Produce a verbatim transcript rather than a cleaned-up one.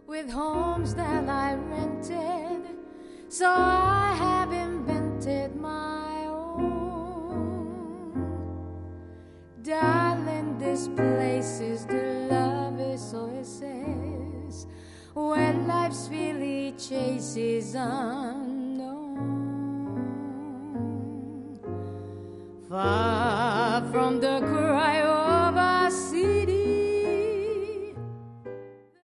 with homes that I rented, so I have invented my own. Darling, this place is the lovest oasis where life's really chase is unknown. Far from the